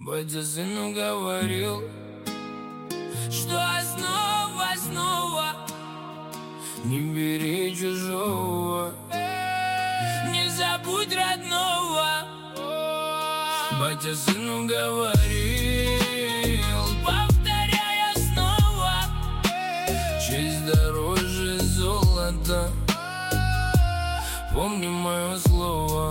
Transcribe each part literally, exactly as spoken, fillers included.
Батя сыну говорил, что снова, снова не бери чужого, не забудь родного. Батя сыну говорил, повторяя снова, честь дороже золота. Помни мое слово.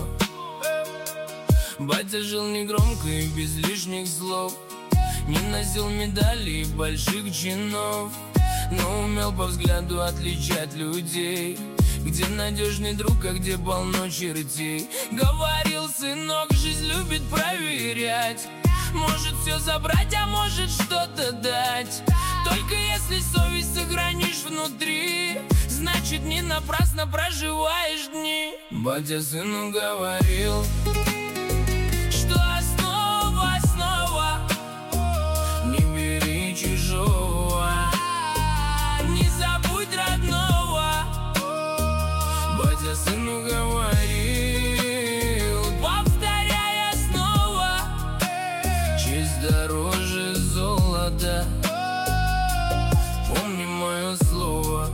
Батя жил негромко и без лишних слов, не носил медалей и больших чинов, но умел по взгляду отличать людей, где надежный друг, а где полно чертей. Говорил: сынок, жизнь любит проверять, может все забрать, а может что-то дать. Только если совесть сохранишь внутри, значит не напрасно проживаешь дни. Батя сыну говорил, что снова, снова не бери чужого, не забудь родного. Батя сыну говорил, повторяя снова, честь дороже золота. Помни мое слово.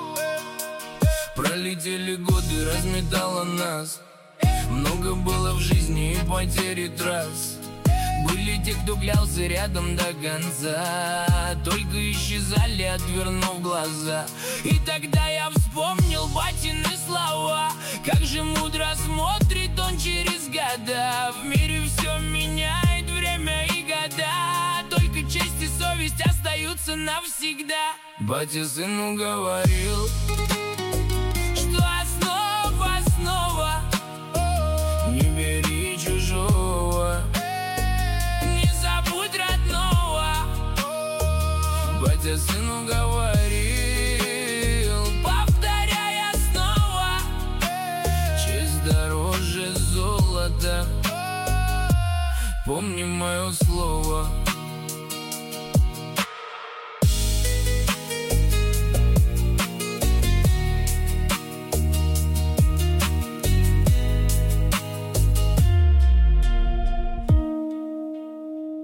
Пролетели годы, разметало нас, много было в жизни и потери трасс. Были те, кто клялся рядом до конца, только исчезали, отвернув глаза. И тогда я вспомнил батины слова, как же мудро смотрит он через года. В мире все меняет время и года, только честь и совесть остаются навсегда. Батя сыну говорил, что снова, снова не бери чужого, не забудь родного. Батя сыну говорил, повторяя снова, честь дороже золота. Помни мое слово.